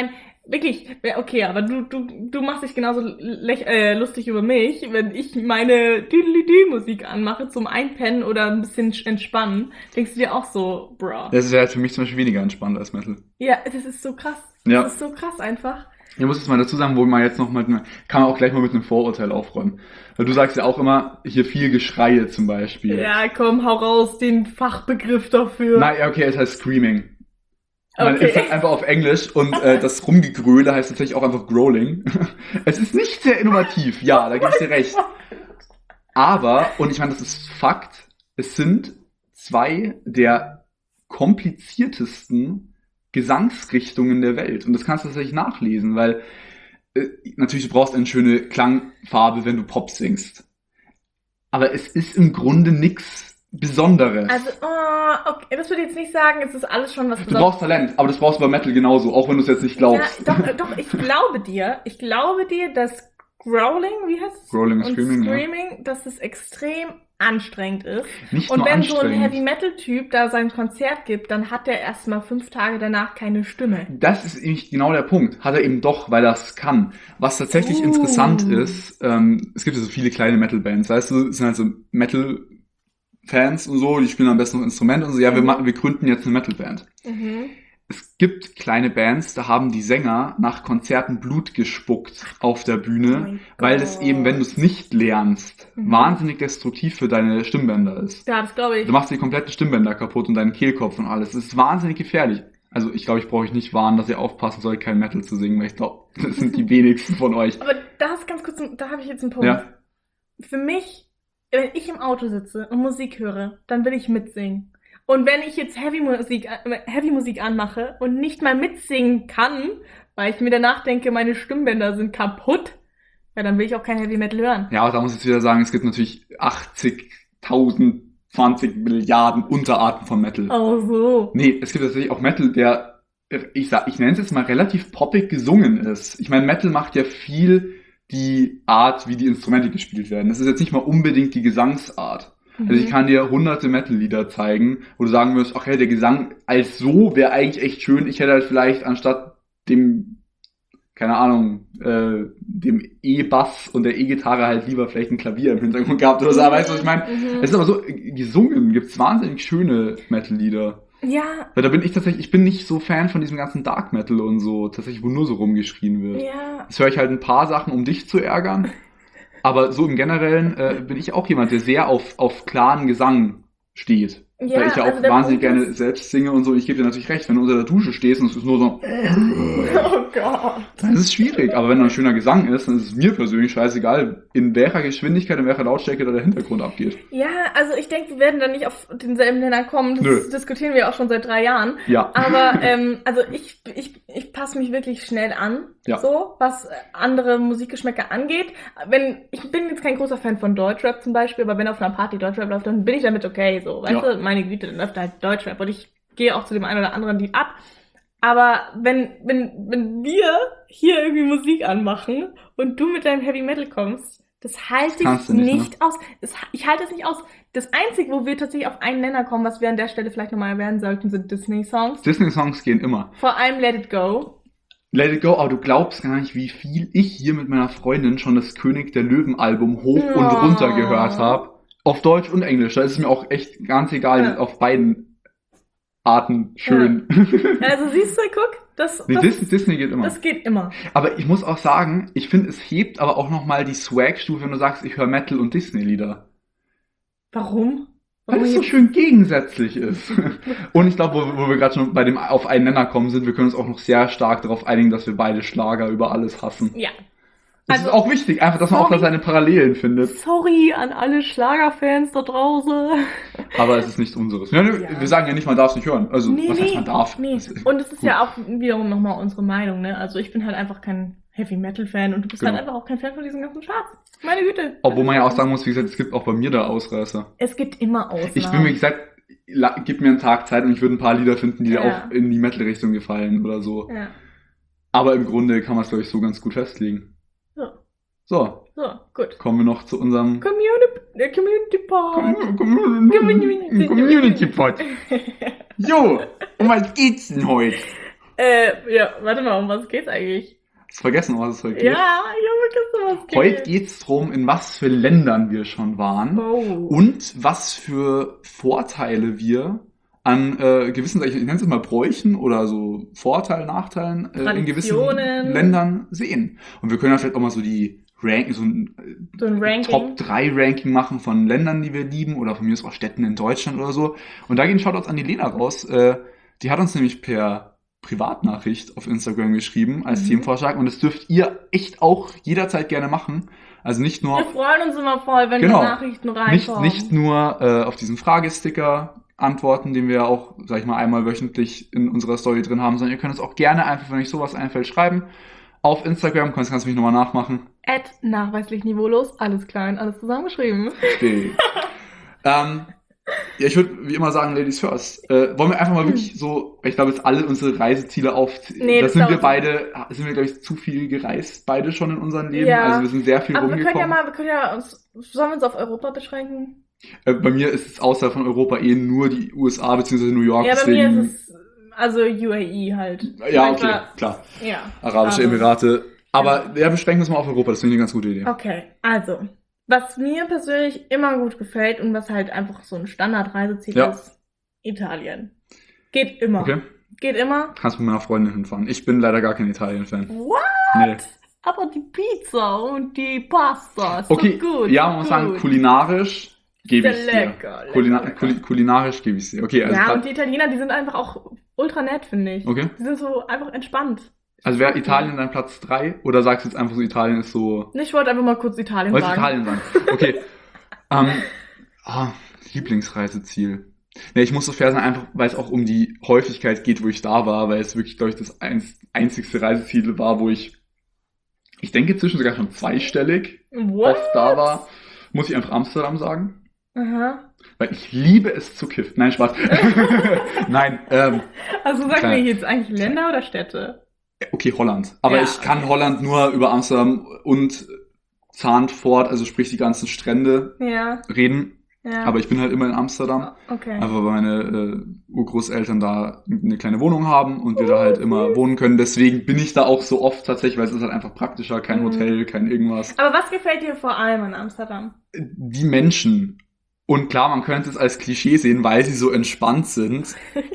wirklich, okay, aber du, du, du machst dich genauso lech, äh, lustig über mich, wenn ich meine Düdelidü-Musik anmache zum Einpennen oder ein bisschen entspannen. Denkst du dir auch so, bro? Das ist ja für mich zum Beispiel weniger entspannt als Metal. Ja, das ist so krass. Das Ja. ist so krass einfach. Ich muss jetzt mal dazu sagen, wo man jetzt noch mal, kann man auch gleich mal mit einem Vorurteil aufräumen. Weil du sagst ja auch immer, hier viel Geschreie zum Beispiel. Ja, komm, hau raus, den Fachbegriff dafür. Nein, ja, okay, es heißt Screaming. Man Okay. ist halt einfach auf Englisch und äh, das Rumgegröle heißt tatsächlich auch einfach Growling. Es ist nicht sehr innovativ, ja, da gebe ich dir recht. Aber, und ich meine, das ist Fakt, es sind zwei der kompliziertesten Gesangsrichtungen der Welt. Und das kannst du tatsächlich nachlesen, weil äh, natürlich, du brauchst eine schöne Klangfarbe, wenn du Pop singst. Aber es ist im Grunde nichts Besonderes. Also, oh, okay, das würde ich jetzt nicht sagen, es ist alles schon was Du brauchst Talent, aber das brauchst du bei Metal genauso, auch wenn du es jetzt nicht glaubst. Ja, doch, doch, ich glaube dir, ich glaube dir, dass Growling, wie heißt es? Growling und und Screaming, Screaming, ja. Dass es extrem anstrengend ist. Nicht Und nur wenn so ein anstrengend. Heavy-Metal-Typ da sein Konzert gibt, dann hat er erstmal fünf Tage danach keine Stimme. Das ist nämlich genau der Punkt. Hat er eben doch, weil er es kann. Was tatsächlich Uh. interessant ist, ähm, es gibt ja so viele kleine Metal-Bands, weißt du, es sind halt so Metal-Fans und so, die spielen am besten noch Instrumente und so, ja, wir, Mhm. machen, wir gründen jetzt eine Metal-Band. Mhm. Es gibt kleine Bands, da haben die Sänger nach Konzerten Blut gespuckt auf der Bühne, Oh mein weil das Gott. eben, wenn du es nicht lernst, Mhm. wahnsinnig destruktiv für deine Stimmbänder ist. Ja, das glaube ich. Du machst die kompletten Stimmbänder kaputt und deinen Kehlkopf und alles. Es ist wahnsinnig gefährlich. Also ich glaube, ich brauche euch nicht warnen, dass ihr aufpassen sollt, kein Metal zu singen, weil ich glaube, das sind die wenigsten von euch. Aber da ist ganz kurz, ein- da habe ich jetzt einen Punkt. Ja. Für mich, wenn ich im Auto sitze und Musik höre, dann will ich mitsingen. Und wenn ich jetzt Heavy Musik, äh, Heavy Musik anmache und nicht mal mitsingen kann, weil ich mir danach denke, meine Stimmbänder sind kaputt, ja, dann will ich auch kein Heavy Metal hören. Ja, aber da muss ich jetzt wieder sagen, es gibt natürlich achtzigtausend, zwanzig Milliarden Unterarten von Metal. Oh so. Nee, es gibt tatsächlich auch Metal, der, ich sag, ich nenne es jetzt mal relativ poppig gesungen ist. Ich meine, Metal macht ja viel die Art, wie die Instrumente gespielt werden. Das ist jetzt nicht mal unbedingt die Gesangsart. Also ich kann dir hunderte Metal-Lieder zeigen, wo du sagen wirst, okay, der Gesang als so wäre eigentlich echt schön. Ich hätte halt vielleicht anstatt dem, keine Ahnung, äh, dem E-Bass und der E-Gitarre halt lieber vielleicht ein Klavier im Hintergrund gehabt oder so. Weißt du, was ich meine? Mhm. Es ist aber so, gesungen gibt's wahnsinnig schöne Metal-Lieder. Ja, Weil da bin ich tatsächlich, ich bin nicht so Fan von diesem ganzen Dark Metal und so, tatsächlich, wo nur so rumgeschrien wird. ja. Jetzt höre ich halt ein paar Sachen, um dich zu ärgern. Aber so im Generellen äh, bin ich auch jemand, der sehr auf, auf klaren Gesang steht. Ja, Weil ich ja auch also der wahnsinnig Punkt gerne ist- selbst singe und so. Ich gebe dir natürlich recht, wenn du unter der Dusche stehst und es ist nur so, Oh Gott. dann ist es schwierig. Aber wenn da ein schöner Gesang ist, dann ist es mir persönlich scheißegal, in welcher Geschwindigkeit, in welcher Lautstärke da der Hintergrund abgeht. Ja, also ich denke, wir werden da nicht auf denselben Nenner kommen. Das Nö. diskutieren wir auch schon seit drei Jahren. Ja. Aber ähm, also ich, ich, ich passe mich wirklich schnell an, Ja. so, was andere Musikgeschmäcker angeht. Wenn, ich bin jetzt kein großer Fan von Deutschrap zum Beispiel, aber wenn auf einer Party Deutschrap läuft, dann bin ich damit okay, so, weißt Ja. du, meine Güte, dann läuft da halt Deutschrap und ich gehe auch zu dem einen oder anderen Lied ab. Aber wenn, wenn, wenn wir hier irgendwie Musik anmachen und du mit deinem Heavy Metal kommst, das halte kannst ich du nicht, nicht, aus. Das, ich halte es nicht aus. Das Einzige, wo wir tatsächlich auf einen Nenner kommen, was wir an der Stelle vielleicht nochmal erwähnen sollten, sind Disney-Songs. Disney-Songs gehen immer. Vor allem Let It Go. Let It Go, aber du glaubst gar nicht, wie viel ich hier mit meiner Freundin schon das König der Löwen-Album hoch und Ja. runter gehört habe. Auf Deutsch und Englisch. Da ist es mir auch echt ganz egal, Ja. auf beiden Arten schön. Also siehst du, guck, das, Nee, das, Disney, Disney geht immer. das geht immer. Aber ich muss auch sagen, ich finde, es hebt aber auch nochmal die Swag-Stufe, wenn du sagst, ich höre Metal und Disney-Lieder. Warum? Weil Warum es so jetzt? schön gegensätzlich ist. Und ich glaube, wo, wo wir gerade schon bei dem auf einen Nenner kommen sind, wir können uns auch noch sehr stark darauf einigen, dass wir beide Schlager über alles hassen. Ja. Das Also, ist auch wichtig, einfach, dass man auch da sorry. seine Parallelen findet. Sorry an alle Schlagerfans da draußen. Aber es ist nicht unseres. Ja, ne, Ja. Wir sagen ja nicht, man darf es nicht hören. Also, Nee, was heißt, nee, man darf? nee. Das ist- Und es ist gut. ja auch wiederum nochmal unsere Meinung, ne? Also ich bin halt einfach kein Heavy Metal Fan und du bist Genau. halt einfach auch kein Fan von diesen ganzen Charts. Meine Güte. Obwohl man ja auch sagen muss, wie gesagt, es gibt auch bei mir da Ausreißer. Es gibt immer Ausnahmen. Ich bin mir gesagt, la- gib mir einen Tag Zeit und ich würde ein paar Lieder finden, die dir Ja. auch in die Metal-Richtung gefallen oder so. Ja. Aber im Grunde kann man es, glaube ich, so ganz gut festlegen. So, So, so, gut. kommen wir noch zu unserem Community, äh, Community Part. Com- Community Pod. Jo, um was geht's denn heute? Äh, ja, warte mal, um was geht's eigentlich? Hast du vergessen, um was es heute geht? Ja, ich habe vergessen, was geht. Heute geht's drum, in was für Ländern wir schon waren Oh. und was für Vorteile wir an äh, gewissen, ich nenne es mal Bräuchen oder so Vorteilen, Nachteilen äh, in gewissen Traditionen. Ländern sehen. Und wir können ja vielleicht auch mal so die Rank, so ein, äh, So ein Ranking. Top drei Ranking machen von Ländern, die wir lieben oder von mir aus auch Städten in Deutschland oder so. Und da gehen Shoutouts an die Lena raus. Äh, die hat uns nämlich per Privatnachricht auf Instagram geschrieben als Mhm. Themenvorschlag und das dürft ihr echt auch jederzeit gerne machen. Also nicht nur Wir freuen uns immer voll, wenn Genau. die Nachrichten nicht, reinkommen. nicht nur äh, auf diesen Fragesticker antworten, den wir ja auch, sag ich mal, einmal wöchentlich in unserer Story drin haben, sondern ihr könnt es auch gerne einfach, wenn euch sowas einfällt, schreiben. Auf Instagram, kannst, kannst du mich nochmal nachmachen. At nachweislich niveaulos, alles klein, alles zusammengeschrieben. Okay. ähm, ja, ich würde wie immer sagen, Ladies first. Äh, wollen wir einfach mal wirklich so, ich glaube jetzt alle unsere Reiseziele auf, Nee, da das sind wir dauert- beide, sind wir glaube ich zu viel gereist, beide schon in unserem Leben. Ja. Also wir sind sehr viel Aber wir können ja rumgekommen. mal, wir können ja uns, sollen wir uns auf Europa beschränken? Äh, bei mir ist es außerhalb von Europa eh nur die U S A bzw. New York. Ja, bei deswegen, mir ist es, also U A E halt. ja, okay, Manchmal- klar. Ja. Arabische aber- Emirate. Aber ja, beschränken wir uns mal auf Europa, das finde ich eine ganz gute Idee. Okay, also, was mir persönlich immer gut gefällt und was halt einfach so ein Standardreiseziel Ja. ist, Italien. Geht immer. Okay, Geht immer. kannst mit meiner Freundin hinfahren. Ich bin leider gar kein Italien-Fan. What? Nee. Aber die Pizza und die Pasta ist Okay, so gut. ja, so man muss gut. sagen, kulinarisch gebe ich Sehr dir. lecker, lecker, Kulina lecker. kul kulinarisch gebe ich dir. Okay, also, Ja, grad- und die Italiener, die sind einfach auch ultra nett, finde ich. okay. Die sind so einfach entspannt. Also wäre Italien dein Platz drei oder sagst du jetzt einfach so, Italien ist so... Ich wollte einfach mal kurz Italien Wolltest sagen. Italien sagen? Okay. ähm, ah, Lieblingsreiseziel. Nee, ich muss so fair sein, einfach weil es auch um die Häufigkeit geht, wo ich da war, weil es wirklich, glaube ich, das eins, einzigste Reiseziel war, wo ich, ich denke, inzwischen sogar schon zweistellig What? oft da war. Muss ich einfach Amsterdam sagen. Aha. Weil ich liebe es zu kiffen. Nein, Spaß. Nein, ähm, Also sag Klar. mir jetzt eigentlich Länder oder Städte? okay, Holland. Aber Ja, ich kann okay. Holland nur über Amsterdam und Zaandvoort, also sprich die ganzen Strände, Ja, reden. ja. Aber ich bin halt immer in Amsterdam. Okay. Einfach weil meine äh, Urgroßeltern da eine kleine Wohnung haben und wir da halt immer wohnen können. Deswegen bin ich da auch so oft tatsächlich, weil es ist halt einfach praktischer, kein Mhm. Hotel, kein irgendwas. Aber was gefällt dir vor allem an Amsterdam? Die Menschen. Und klar, man könnte es als Klischee sehen, weil sie so entspannt sind.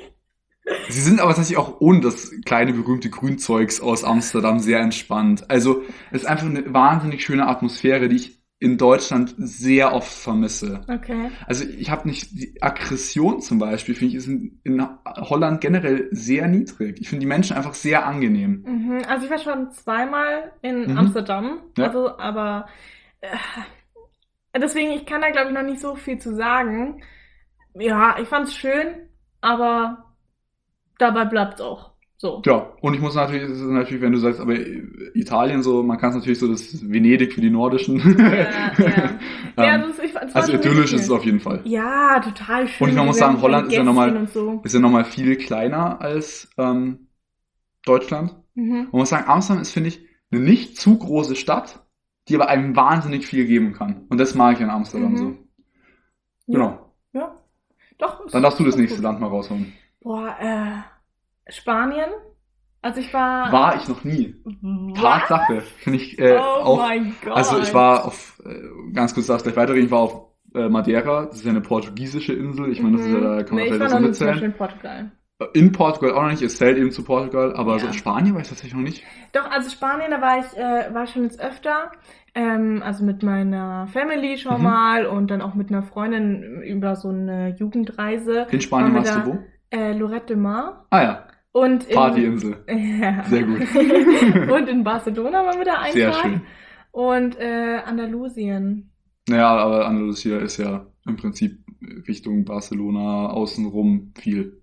Sie sind aber tatsächlich auch ohne das kleine berühmte Grünzeugs aus Amsterdam sehr entspannt. Also es ist einfach eine wahnsinnig schöne Atmosphäre, die ich in Deutschland sehr oft vermisse. Okay. Also ich habe nicht, die Aggression zum Beispiel, finde ich, ist in, in Holland generell sehr niedrig. Ich finde die Menschen einfach sehr angenehm. Mhm. Also ich war schon zweimal in Mhm. Amsterdam. Ja. Also, aber äh, deswegen, ich kann da glaube ich noch nicht so viel zu sagen. Ja, ich fand's schön, aber dabei bleibt's auch. So. Ja, und ich muss natürlich, es ist natürlich, wenn du sagst, aber Italien so, man kann es natürlich so das Venedig für die Nordischen. Ja, ja. Ja, ähm, also, ich, es war also schon idyllisch wirklich ist es schön. auf jeden Fall. Ja, total schön. Und ich muss Wir sagen, haben Holland ist ja Gästin nochmal- und so. Ist ja nochmal viel kleiner als ähm, Deutschland. Mhm. Man muss sagen, Amsterdam ist, finde ich, eine nicht zu große Stadt, die aber einem wahnsinnig viel geben kann. Und das mag ich an Amsterdam Mhm. so. Genau. Ja. Doch. Dann darfst du das ist nächste gut. Land mal raushauen. Boah, äh, Spanien. Also ich war. War ich noch nie. Was? Tatsache. Finde ich äh, oh auch. mein Gott. Also ich war auf, äh, ganz kurz darf ich gleich weiterreden, ich war auf äh, Madeira. Das ist ja eine portugiesische Insel. Ich meine, das ist ja, da kann man nee, ich vielleicht war was noch nicht zum mitzählen. Beispiel in Portugal. In Portugal auch noch nicht, es zählt eben zu Portugal, aber Ja. so in Spanien war ich tatsächlich noch nicht. Doch, also Spanien, da war ich, äh, war ich schon jetzt öfter. Ähm, also mit meiner Family schon Mhm. mal und dann auch mit einer Freundin über so eine Jugendreise. In Spanien Waren wir warst du da? wo? Äh, Lorette de Mar. Ah ja, Und in, Partyinsel. Ja. Sehr gut. Und in Barcelona waren wir da einen Sehr Tag. schön. Und äh, Andalusien. Naja, aber Andalusia ist ja im Prinzip Richtung Barcelona außenrum viel.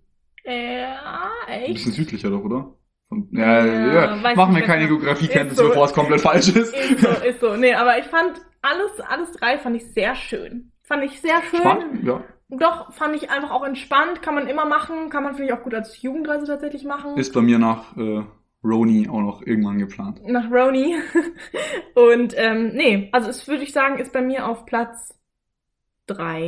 Ja, Ein echt? bisschen südlicher doch, oder? Und, ja, Ja, ja, weiß machen nicht, wir keine was- Geografiekenntnisse, Ist so. bevor es komplett falsch ist. Ist so, ist so. Nee, aber ich fand alles, alles drei fand ich sehr schön. Fand ich sehr schön. Spannend, ja. Doch, fand ich einfach auch entspannt. Kann man immer machen. Kann man, finde ich, auch gut als Jugendreise tatsächlich machen. Ist bei mir nach äh, Roni auch noch irgendwann geplant. Nach Roni. Und, ähm, nee, also es würde ich sagen, ist bei mir auf Platz drei.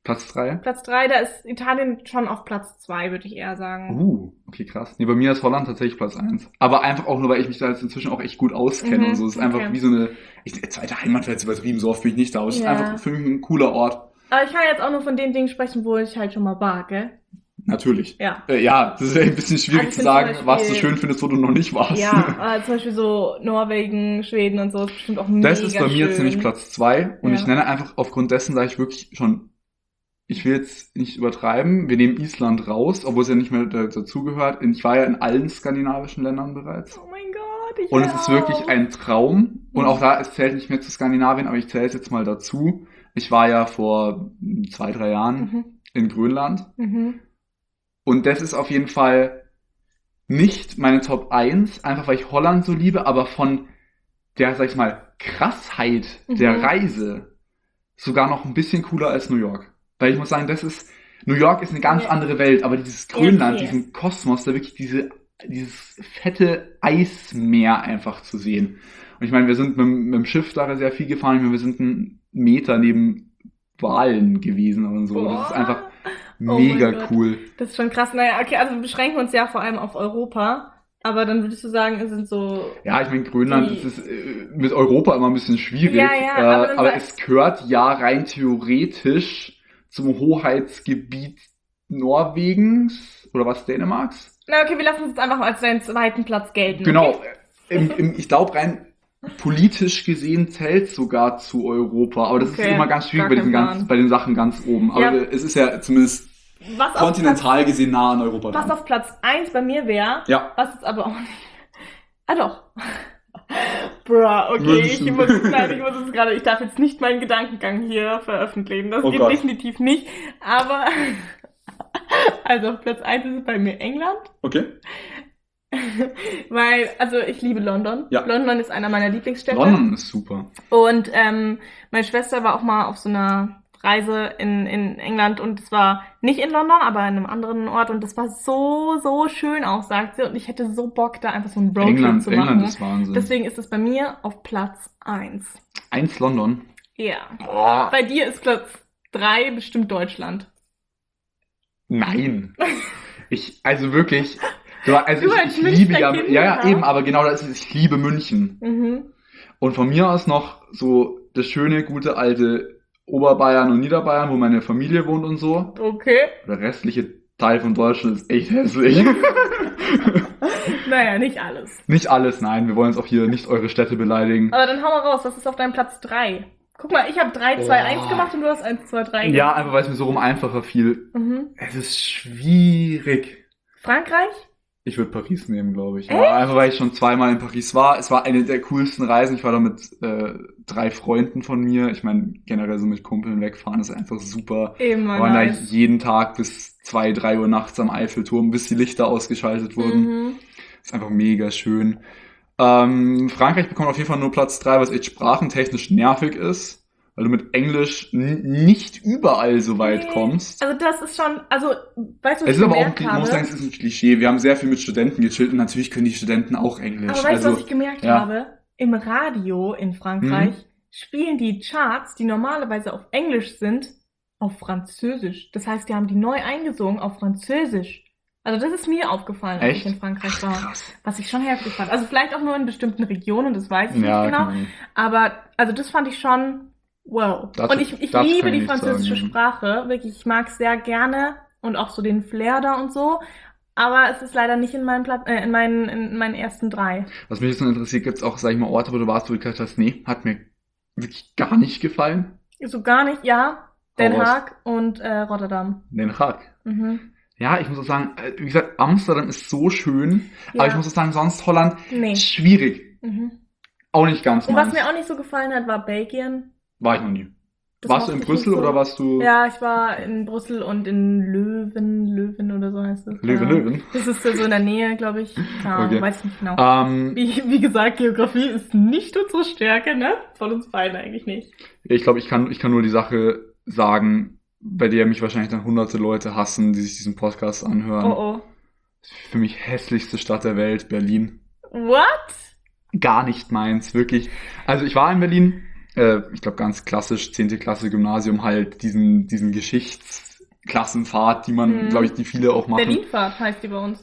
Platz drei? Platz drei, da ist Italien schon auf Platz zwei, würde ich eher sagen. Uh, okay, krass. Nee, bei mir ist Holland tatsächlich Platz eins. Aber einfach auch nur, weil ich mich da jetzt inzwischen auch echt gut auskenne Mhm, und so. Es ist okay. einfach wie so eine, ich, zweite Heimat wäre jetzt übertrieben, so oft bin ich nicht da, aber es Ja. ist einfach für mich ein cooler Ort. Aber ich kann jetzt auch nur von den Dingen sprechen, wo ich halt schon mal war, gell? Natürlich. Ja. Äh, ja, das ist ja ein bisschen schwierig Also ich zu find sagen, zum Beispiel- was du schön findest, wo du noch nicht warst. Ja, äh, zum Beispiel so Norwegen, Schweden und so ist bestimmt auch mega Das ist bei mir schön. jetzt nämlich Platz zwei und Ja. ich nenne einfach aufgrund dessen, da ich wirklich schon, ich will jetzt nicht übertreiben, wir nehmen Island raus, obwohl es ja nicht mehr da- dazugehört. Ich war ja in allen skandinavischen Ländern bereits. Oh mein Gott, ich Und will es ist auch. wirklich ein Traum. Und Mhm. auch da, es zählt nicht mehr zu Skandinavien, aber ich zähle es jetzt mal dazu. Ich war ja vor zwei, drei Jahren Mhm. in Grönland. Mhm. Und das ist auf jeden Fall nicht meine Top eins, einfach weil ich Holland so liebe, aber von der, sag ich mal, Krassheit der Mhm. Reise sogar noch ein bisschen cooler als New York. Weil ich muss sagen, das ist, New York ist eine ganz Ja. andere Welt, aber dieses Grönland, Okay. diesen Kosmos, da wirklich diese, dieses fette Eismeer einfach zu sehen. Und ich meine, wir sind mit, dem- mit dem Schiff da sehr viel gefahren, ich meine, wir sind einen Meter neben Walen gewesen und so. Das ist Boah. einfach Oh mein mega Gott. cool. Das ist schon krass. Naja, okay, also wir beschränken uns ja vor allem auf Europa. Aber dann würdest du sagen, es sind so... Ja, ich meine, Grönland Die- ist es, äh, mit Europa immer ein bisschen schwierig, Ja, ja, äh, aber dann aber sag- es gehört ja rein theoretisch zum Hoheitsgebiet Norwegens oder was, Dänemarks? Na okay, wir lassen es jetzt einfach als deinen zweiten Platz gelten. Genau, Okay? im, im, ich glaube rein politisch gesehen zählt sogar zu Europa, aber das Okay, ist immer ganz schwierig gar bei, diesen kein ganz, Plan. bei den Sachen ganz oben. Aber Ja. es ist ja zumindest Was auf kontinental gesehen nah an Europa Platz, was dran. auf Platz eins bei mir wäre, Ja. was jetzt aber auch nicht... Ah doch. Bruh, okay, München. ich muss, nein, ich muss jetzt gerade, ich darf jetzt nicht meinen Gedankengang hier veröffentlichen. Das Oh geht Gott. definitiv nicht. Aber, also auf Platz eins ist es bei mir England. Okay. Weil, also ich liebe London. Ja. London ist einer meiner Lieblingsstädte. London ist super. Und ähm, meine Schwester war auch mal auf so einer Reise in, in England und es war nicht in London, aber in einem anderen Ort und das war so, so schön auch, sagt sie. Und ich hätte so Bock, da einfach so einen Roadtrip England, zu machen. England ist Wahnsinn. Deswegen ist es bei mir auf Platz eins. Eins London. Ja. Boah. Bei dir ist Platz drei bestimmt Deutschland. Nein. Ich, also wirklich, du, also Du ich, als ich liebe ja, Münchner Kind, ja, ja, ja. eben, aber genau das ist, ich liebe München. Mhm. Und von mir aus noch so das schöne, gute alte Oberbayern und Niederbayern, wo meine Familie wohnt und so. Okay. Der restliche Teil von Deutschland ist echt hässlich. Naja, nicht alles. Nicht alles, nein, wir wollen jetzt auch hier nicht eure Städte beleidigen. Aber dann hau mal raus, was ist auf deinem Platz drei? Guck mal, ich habe drei, zwei, Oh. eins gemacht und du hast eins, zwei, drei Ja, einfach weil es mir so rum einfacher fiel. Mhm. Es ist schwierig. Frankreich? Ich würde Paris nehmen, glaube ich. Ja, einfach weil ich schon zweimal in Paris war. Es war eine der coolsten Reisen. Ich war da mit äh, drei Freunden von mir. Ich meine, generell so mit Kumpeln wegfahren ist einfach super. Eben Wir mal waren da nice. jeden Tag bis zwei, drei Uhr nachts am Eiffelturm, bis die Lichter ausgeschaltet wurden. Mhm. Ist einfach mega schön. Ähm, Frankreich bekommt auf jeden Fall nur Platz drei, was echt sprachentechnisch nervig ist, weil du mit Englisch n- nicht überall so weit Nee. kommst. Also das ist schon, also, weißt du, was Es ich ist aber auch, gemerkt ein, man muss sagen, habe? es ist ein Klischee. Wir haben sehr viel mit Studenten gechillt und natürlich können die Studenten auch Englisch. Aber weißt also, du, was ich gemerkt ja. habe? Im Radio in Frankreich Mhm. spielen die Charts, die normalerweise auf Englisch sind, auf Französisch. Das heißt, die haben die neu eingesungen auf Französisch. Also das ist mir aufgefallen, als Echt? ich in Frankreich Ach, war. krass. Was ich schon heftig fand. Also vielleicht auch nur in bestimmten Regionen, das weiß ich Ja, nicht genau. kann man- Aber also das fand ich schon wow. Dazu- und ich, ich dazu liebe kann ich die nichts französische sagen, ja. Sprache. Wirklich, ich mag es sehr gerne und auch so den Flair da und so. Aber es ist leider nicht in meinen, Plat äh, in meinen, in meinen ersten drei. Was mich jetzt noch interessiert, gibt es auch, sag ich mal, Orte, wo du warst, wo du gesagt hast, nee, hat mir wirklich gar nicht gefallen. So gar nicht, ja. Den Hau raus. Haag und äh, Rotterdam. Den Haag. Mhm. Ja, ich muss auch sagen, äh, wie gesagt, Amsterdam ist so schön, Ja. aber ich muss auch sagen, sonst Holland Nee. schwierig. Mhm. Auch nicht ganz Und was meins. mir auch nicht so gefallen hat, war Belgien. War ich noch nie. Das warst du mochte in ich nicht Brüssel so. oder warst du Ja, ich war in Brüssel und in Löwen, Löwen oder so heißt es. Löwen, Ja. Löwen? Das ist so in der Nähe, glaube ich. Ja, Okay. weiß ich nicht genau. Ähm, Wie, wie gesagt, Geografie ist nicht unsere Stärke, ne? Von uns beiden eigentlich nicht. ich glaube, ich kann, ich kann nur die Sache sagen, bei der mich wahrscheinlich dann hunderte Leute hassen, die sich diesen Podcast anhören. Oh Für mich hässlichste Stadt der Welt, Berlin. oh. What? Gar nicht meins, wirklich. Also ich war in Berlin, äh, ich glaube ganz klassisch, zehnte Klasse Gymnasium halt diesen, diesen Geschichtsklassenfahrt, die man, Mhm. glaube ich, die viele auch machen. Berlinfahrt heißt die bei uns.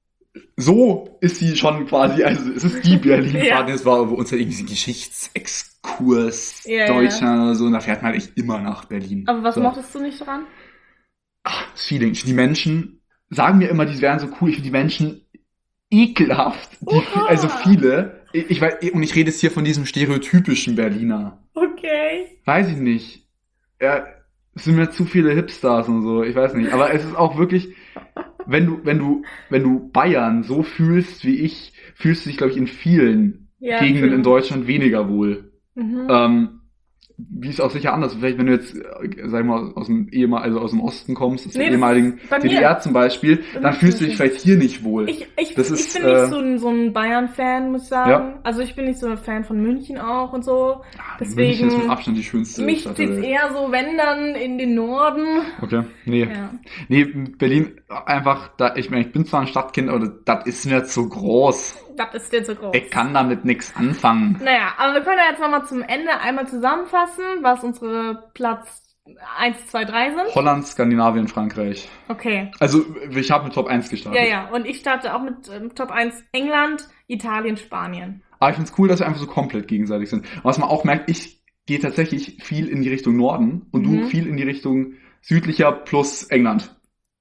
So ist sie schon quasi, also es ist die Berlinfahrt, Ja. das war bei uns halt irgendwie so ein Geschichtsexkurs Ja, ja. Deutschland oder so, und da fährt man halt echt immer nach Berlin. Aber was so. mochtest du nicht dran? Ach, das Feeling. Ich find, die Menschen sagen mir immer, die wären so cool. Ich finde die Menschen ekelhaft. Die, Oha. also viele. Ich, ich weiß, und ich rede jetzt hier von diesem stereotypischen Berliner. Okay. Weiß ich nicht. Ja, es sind mir zu viele Hipsters und so. Ich weiß nicht. Aber es ist auch wirklich, wenn du, wenn du, wenn du Bayern so fühlst wie ich, fühlst du dich, glaube ich, in vielen Ja, Gegenden true. in Deutschland weniger wohl. Mhm. Ähm, wie ist auch sicher anders. Vielleicht, wenn du jetzt, äh, sag ich mal, aus dem ehemal, also aus dem Osten kommst, aus Nee, der das ehemaligen ist bei mir- D D R zum Beispiel, Bei dann mir fühlst du zum dich Beispiel. vielleicht hier nicht wohl. Ich, ich, Das ich ist, bin nicht äh, so ein, so ein Bayern-Fan, muss ich sagen. Ja. Also ich bin nicht so ein Fan von München auch und so. Ah, Deswegen, München ist mit Abstand die schönste mich Stadt der zieht's Welt. eher so, wenn dann, in den Norden. Okay, nee. Ja. Nee, Berlin einfach, da, ich meine, ich bin zwar ein Stadtkind, aber das ist mir zu groß. Das ist dir zu groß. Ich kann damit nichts anfangen. Naja, aber wir können ja jetzt nochmal zum Ende einmal zusammenfassen, was unsere Platz eins, zwei, drei sind. Holland, Skandinavien, Frankreich. Okay. Also, ich habe mit Top eins gestartet. Ja, ja. Und ich starte auch mit ähm, Top eins England, Italien, Spanien. Aber ich find's cool, dass wir einfach so komplett gegenseitig sind. Und was man auch merkt, ich gehe tatsächlich viel in die Richtung Norden und Mhm. du viel in die Richtung südlicher plus England.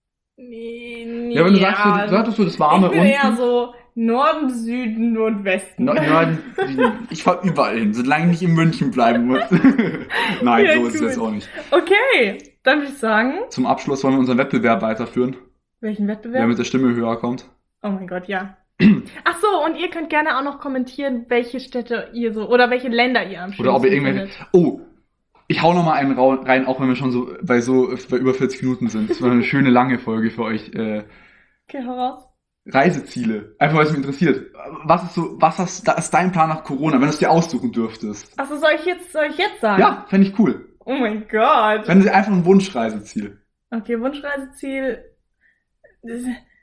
Nee, Ja, wenn du sagst, du, du sagtest so das Warme ich bin unten. eher so Norden, Süden und Westen. No- Norden, ich fahr überall hin, solange ich nicht in München bleiben muss. Nein, Ja, so ist es gut. jetzt auch nicht. Okay, dann würde ich sagen, Zum Abschluss wollen wir unseren Wettbewerb weiterführen, welchen wer Wettbewerb? mit der Stimme höher kommt. Oh mein Gott, ja. Ach so, und ihr könnt gerne auch noch kommentieren, welche Städte ihr so, oder welche Länder ihr am schönsten Oder ob ihr irgendwelche. findet. Oh, ich hau noch mal einen rau- rein, auch wenn wir schon so bei so bei über vierzig Minuten sind. Das war eine schöne lange Folge für euch. Äh, Okay, heraus. Reiseziele. Einfach weil es mich interessiert. Was ist so, was hast, da ist dein Plan nach Corona, wenn du es dir aussuchen dürftest? Achso, soll ich jetzt, soll ich jetzt sagen? Ja, fände ich cool. Oh mein Gott. Wenn sie einfach ein Wunschreiseziel. Okay, Wunschreiseziel. Das,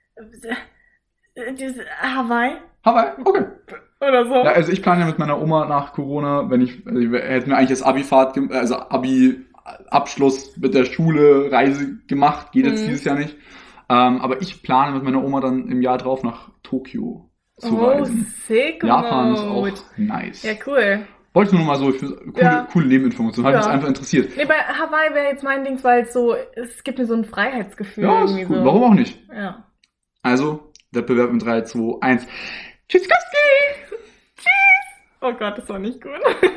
das, Hawaii Hawaii, okay. oder so. Ja, also ich plane ja mit meiner Oma nach Corona, wenn ich, also ich hätte mir eigentlich das Abi-Fahrt, gem- also Abi-Abschluss mit der Schule, Reise gemacht, geht jetzt Mhm. dieses Jahr nicht. Ähm, aber ich plane mit meiner Oma dann im Jahr drauf nach Tokio zu oh, reisen. sick Japan ist mode. auch nice. Ja, cool. Wollte ich nur noch mal so für coole, Ja. coole Nebeninformationen, hat Ja. mich das einfach interessiert. Nee, bei Hawaii wäre jetzt mein Ding, weil es so, es gibt mir so ein Freiheitsgefühl. Ja, ist irgendwie cool. so. Warum auch nicht? Ja. Also, Wettbewerb in drei, zwei, eins. Tschüss, Koski! Oh Gott, das war nicht gut.